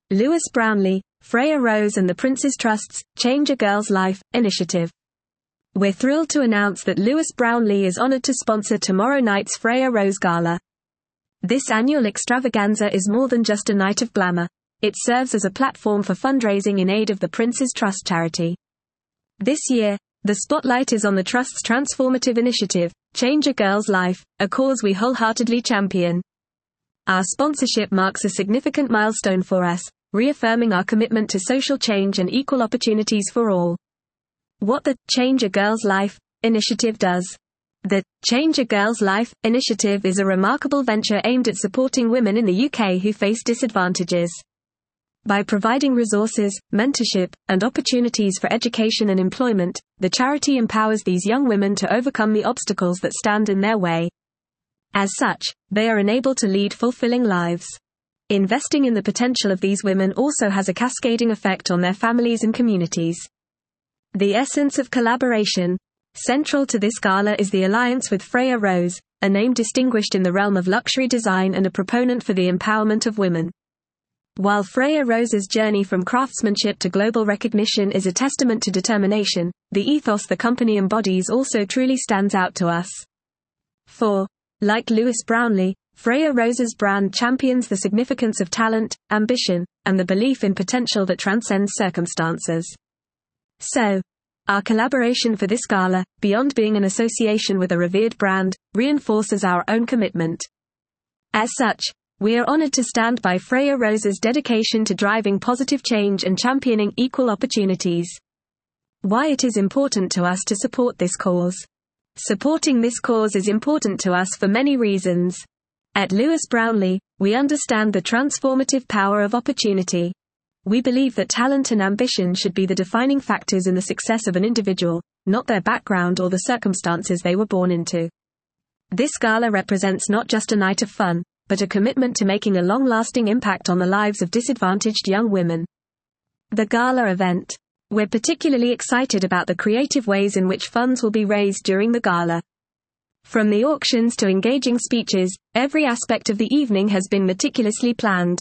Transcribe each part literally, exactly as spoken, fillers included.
Lewis Brownlee, Freya Rose and the Prince's Trust's Change a Girl's Life initiative. We're thrilled to announce that Lewis Brownlee is honored to sponsor tomorrow night's Freya Rose Gala. This annual extravaganza is more than just a night of glamour. It serves as a platform for fundraising in aid of the Prince's Trust charity. This year, the spotlight is on the Trust's transformative initiative, Change a Girl's Life, a cause we wholeheartedly champion. Our sponsorship marks a significant milestone for us, reaffirming our commitment to social change and equal opportunities for all. What the Change a Girl's Life initiative does. The Change a Girl's Life initiative is a remarkable venture aimed at supporting women in the U K who face disadvantages. By providing resources, mentorship, and opportunities for education and employment, the charity empowers these young women to overcome the obstacles that stand in their way. As such, they are enabled to lead fulfilling lives. Investing in the potential of these women also has a cascading effect on their families and communities. The essence of collaboration. Central to this gala is the alliance with Freya Rose, a name distinguished in the realm of luxury design and a proponent for the empowerment of women. While Freya Rose's journey from craftsmanship to global recognition is a testament to determination, the ethos the company embodies also truly stands out to us. For, like Lewis Brownlee, Freya Rose's brand champions the significance of talent, ambition, and the belief in potential that transcends circumstances. So, our collaboration for this gala, beyond being an association with a revered brand, reinforces our own commitment. As such, we are honored to stand by Freya Rose's dedication to driving positive change and championing equal opportunities. Why it is important to us to support this cause. Supporting this cause is important to us for many reasons. At Lewis Brownlee, we understand the transformative power of opportunity. We believe that talent and ambition should be the defining factors in the success of an individual, not their background or the circumstances they were born into. This gala represents not just a night of fun, but a commitment to making a long-lasting impact on the lives of disadvantaged young women. The gala event. We're particularly excited about the creative ways in which funds will be raised during the gala. From the auctions to engaging speeches, every aspect of the evening has been meticulously planned.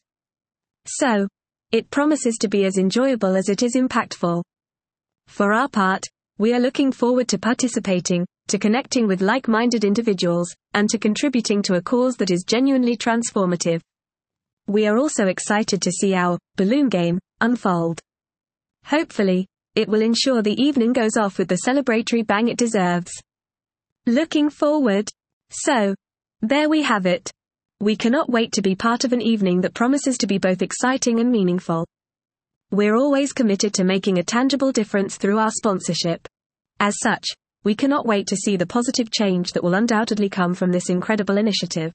So, it promises to be as enjoyable as it is impactful. For our part, we are looking forward to participating, to connecting with like-minded individuals, and to contributing to a cause that is genuinely transformative. We are also excited to see our balloon game unfold. Hopefully, it will ensure the evening goes off with the celebratory bang it deserves. Looking forward. So, there we have it. We cannot wait to be part of an evening that promises to be both exciting and meaningful. We're always committed to making a tangible difference through our sponsorship. As such, we cannot wait to see the positive change that will undoubtedly come from this incredible initiative.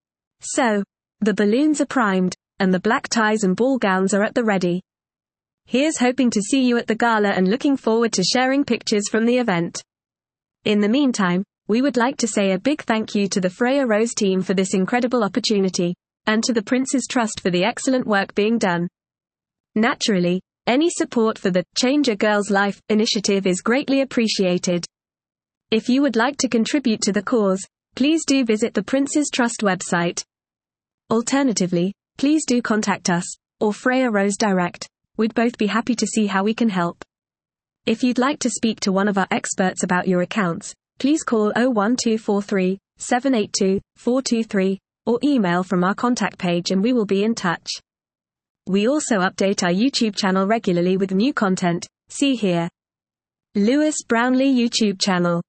So, the balloons are primed, and the black ties and ball gowns are at the ready. Here's hoping to see you at the gala and looking forward to sharing pictures from the event. In the meantime, we would like to say a big thank you to the Freya Rose team for this incredible opportunity, and to the Prince's Trust for the excellent work being done. Naturally, any support for the Change a Girl's Life initiative is greatly appreciated. If you would like to contribute to the cause, please do visit the Prince's Trust website. Alternatively, please do contact us, or Freya Rose direct. We'd both be happy to see how we can help. If you'd like to speak to one of our experts about your accounts, please call oh one two four three, seven eight two, four two three, or email from our contact page and we will be in touch. We also update our YouTube channel regularly with new content. See here. Lewis Brownlee YouTube channel.